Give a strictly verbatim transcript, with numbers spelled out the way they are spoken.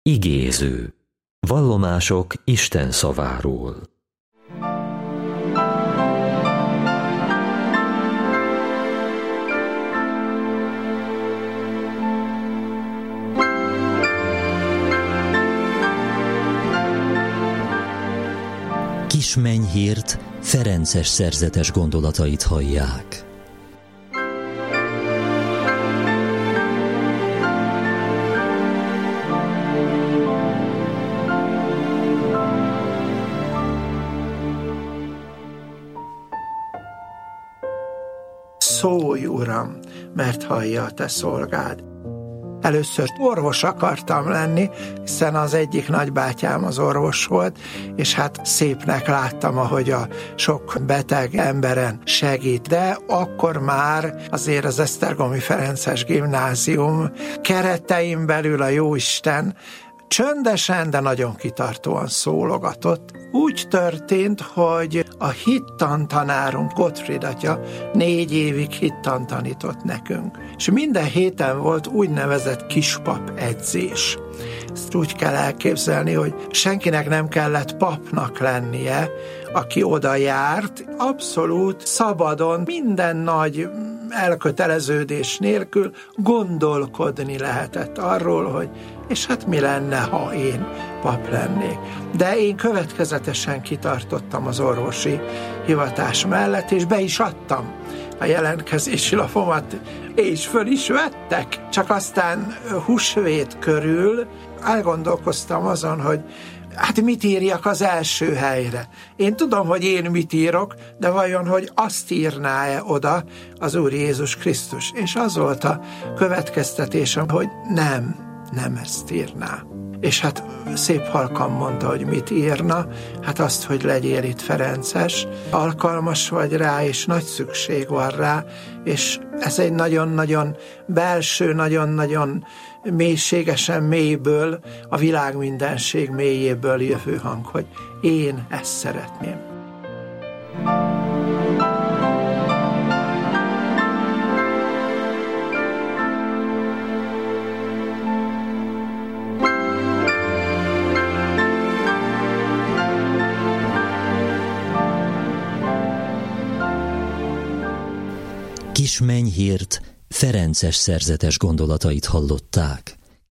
Igéző. Vallomások Isten szaváról. Kismennyhírt ferences szerzetes gondolatait hallják. Szólj, Uram, mert hallja a te szolgád. Először orvos akartam lenni, hiszen az egyik nagybátyám az orvos volt, és hát szépnek láttam, ahogy a sok beteg emberen segít. De akkor már azért az Esztergomi Ferences Gimnázium keretein belül a Jóisten csöndesen, de nagyon kitartóan szólogatott. Úgy történt, hogy a hittantanárunk, Gottfried atya négy évig hittant tanított nekünk. És minden héten volt úgynevezett kispap edzés. Ezt úgy kell elképzelni, hogy senkinek nem kellett papnak lennie, aki oda járt, abszolút szabadon, minden nagy elköteleződés nélkül gondolkodni lehetett arról, hogy és hát mi lenne, ha én pap lennék. De én következetesen kitartottam az orvosi hivatás mellett, és be is adtam a jelentkezési lapomat, és föl is vettek. Csak aztán húsvét körül elgondolkoztam azon, hogy hát mit írjak az első helyre. Én tudom, hogy én mit írok, de vajon, hogy azt írná-e oda az Úr Jézus Krisztus? És az volt a következtetésem, hogy nem, nem ezt írná. És hát szép halkan mondta, hogy mit írna, hát azt, hogy legyél itt ferences, alkalmas vagy rá, és nagy szükség van rá, és ez egy nagyon-nagyon belső, nagyon-nagyon mélységesen mélyből, a világ mindenség mélyéből jövő hang, hogy én ezt szeretném. Kismennyhírt ferences szerzetes gondolatait hallották.